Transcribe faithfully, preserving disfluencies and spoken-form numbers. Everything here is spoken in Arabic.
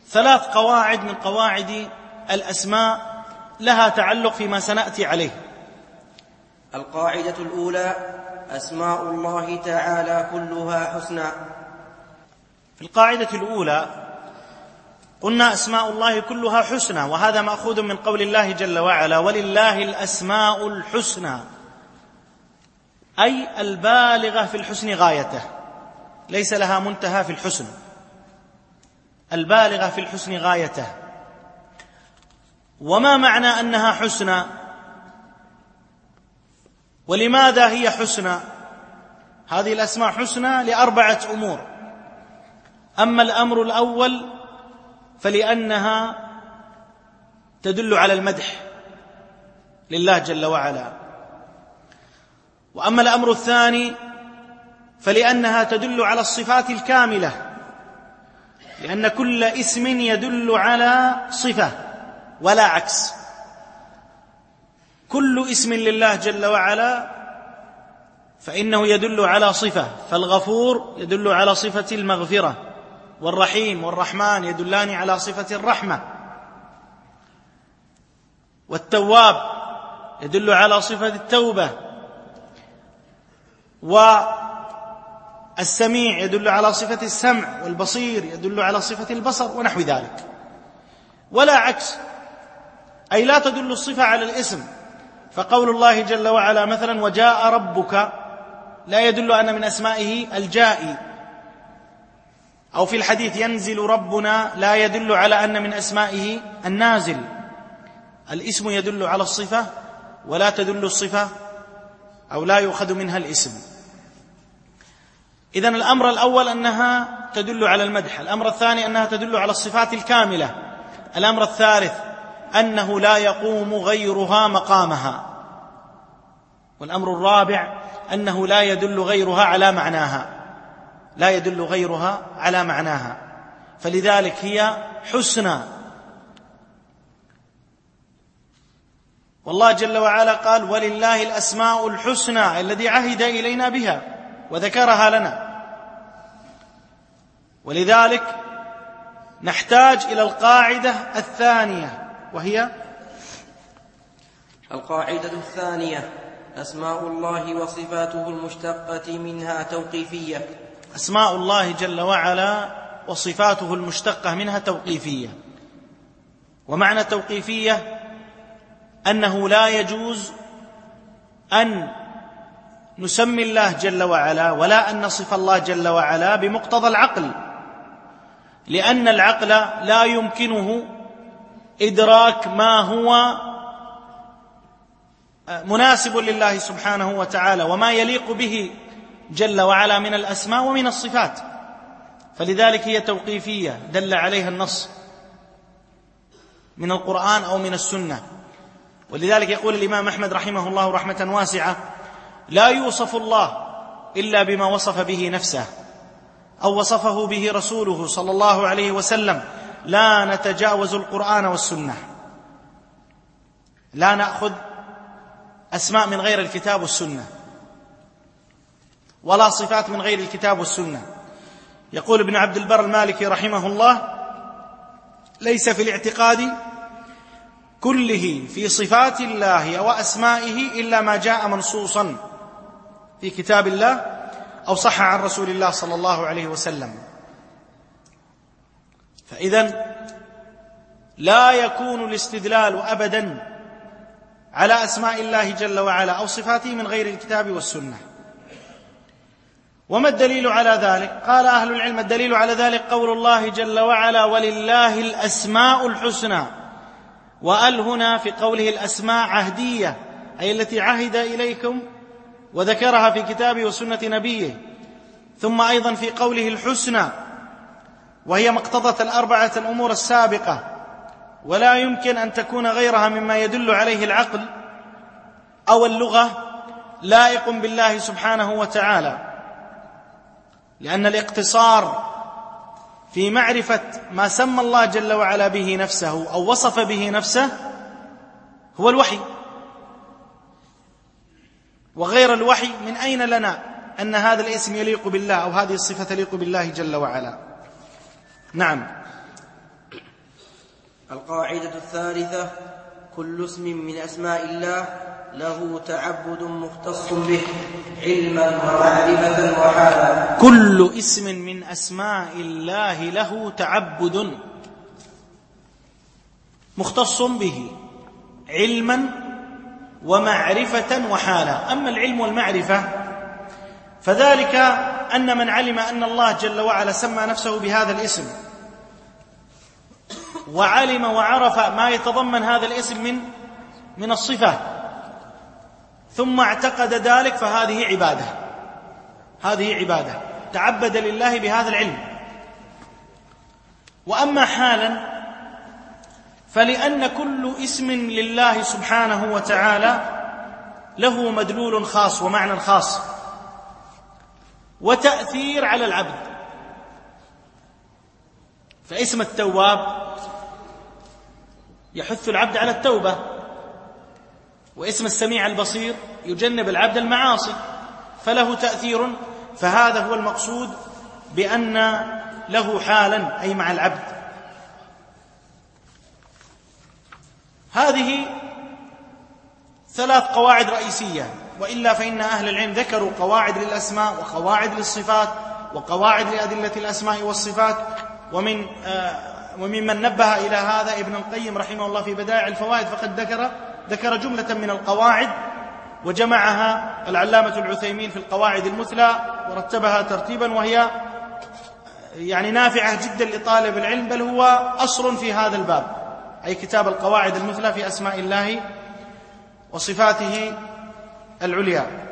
ثلاث قواعد من قواعد الأسماء لها تعلق فيما سنأتي عليه. القاعدة الأولى: أسماء الله تعالى كلها حسنى. في القاعدة الأولى قلنا أسماء الله كلها حسنى، وهذا مأخوذ من قول الله جل وعلا: ولله الأسماء الحسنى، أي البالغة في الحسن غايته، ليس لها منتهى في الحسن، البالغة في الحسن غايته. وما معنى أنها حسنى؟ ولماذا هي حسنى؟ هذه الأسماء حسنى لأربعة أمور. أما الأمر الأول فلأنها تدل على المدح لله جل وعلا. وأما الأمر الثاني فلأنها تدل على الصفات الكاملة، لأن كل اسم يدل على صفة ولا عكس. كل اسم لله جل وعلا فإنه يدل على صفة، فالغفور يدل على صفة المغفرة، والرحيم والرحمن يدلان على صفة الرحمة، والتواب يدل على صفة التوبة، والسميع يدل على صفة السمع، والبصير يدل على صفة البصر، ونحو ذلك. ولا عكس، أي لا تدل الصفة على الاسم. فقول الله جل وعلا مثلا: وجاء ربك، لا يدل أن من أسمائه الجائي. أو في الحديث: ينزل ربنا، لا يدل على أن من أسمائه النازل. الاسم يدل على الصفة، ولا تدل الصفة أو لا يؤخذ منها الاسم. إذن الأمر الأول أنها تدل على المدح، الأمر الثاني أنها تدل على الصفات الكاملة، الأمر الثالث أنه لا يقوم غيرها مقامها، والأمر الرابع أنه لا يدل غيرها على معناها، لا يدل غيرها على معناها، فلذلك هي حسنى. والله جل وعلا قال: ولله الأسماء الحسنى، الذي عهد إلينا بها وذكرها لنا. ولذلك نحتاج إلى القاعدة الثانية، وهي القاعدة الثانية: أسماء الله وصفاته المشتقة منها توقيفية. أسماء الله جل وعلا وصفاته المشتقة منها توقيفية. ومعنى توقيفية أنه لا يجوز أن نسمي الله جل وعلا ولا أن نصف الله جل وعلا بمقتضى العقل، لأن العقل لا يمكنه إدراك ما هو مناسب لله سبحانه وتعالى وما يليق به جل وعلا من الأسماء ومن الصفات، فلذلك هي توقيفية دل عليها النص من القرآن أو من السنة. ولذلك يقول الإمام أحمد رحمه الله رحمة واسعة: لا يوصف الله إلا بما وصف به نفسه أو وصفه به رسوله صلى الله عليه وسلم، لا نتجاوز القرآن والسنة، لا نأخذ أسماء من غير الكتاب والسنة ولا صفات من غير الكتاب والسنة. يقول ابن عبد البر المالكي رحمه الله: ليس في الاعتقاد كله في صفات الله وأسمائه إلا ما جاء منصوصا في كتاب الله أو صح عن رسول الله صلى الله عليه وسلم. فإذن لا يكون الاستدلال أبدا على أسماء الله جل وعلا أو صفاته من غير الكتاب والسنة. وما الدليل على ذلك؟ قال أهل العلم: الدليل على ذلك قول الله جل وعلا: ولله الأسماء الحسنى. وأل هنا في قوله الأسماء عهدية، أي التي عهد إليكم وذكرها في كتابه وسنة نبيه. ثم أيضا في قوله الحسنى، وهي مقتضى الأربعة الأمور السابقة، ولا يمكن أن تكون غيرها مما يدل عليه العقل أو اللغة لائق بالله سبحانه وتعالى، لأن الاقتصار في معرفة ما سمى الله جل وعلا به نفسه أو وصف به نفسه هو الوحي، وغير الوحي من أين لنا أن هذا الاسم يليق بالله أو هذه الصفة تليق بالله جل وعلا؟ نعم. القاعدة الثالثة: كل اسم من أسماء الله له تعبد مختص به علما ومعرفة وحالا. كل اسم من أسماء الله له تعبد مختص به علما ومعرفة وحالا. أما العلم والمعرفة فذلك أن من علم أن الله جل وعلا سمى نفسه بهذا الاسم وعلم وعرف ما يتضمن هذا الاسم من من الصفة ثم اعتقد ذلك فهذه عبادة، هذه عبادة تعبد لله بهذا العلم. وأما حالا فلأن كل اسم لله سبحانه وتعالى له مدلول خاص ومعنى خاص وتأثير على العبد. فاسم التواب يحث العبد على التوبة، واسم السميع البصير يجنب العبد المعاصي، فله تأثير. فهذا هو المقصود بأن له حالا أي مع العبد. هذه ثلاث قواعد رئيسية، وإلا فإن أهل العلم ذكروا قواعد للأسماء وقواعد للصفات وقواعد لأدلة الأسماء والصفات. ومن آه وممن نبه إلى هذا ابن القيم رحمه الله في بدائع الفوائد، فقد ذكر ذكر جملة من القواعد وجمعها العلامة العثيمين في القواعد المثلى ورتبها ترتيبا، وهي يعني نافعة جدا لطالب العلم، بل هو أصل في هذا الباب، أي كتاب القواعد المثلى في أسماء الله وصفاته العليا.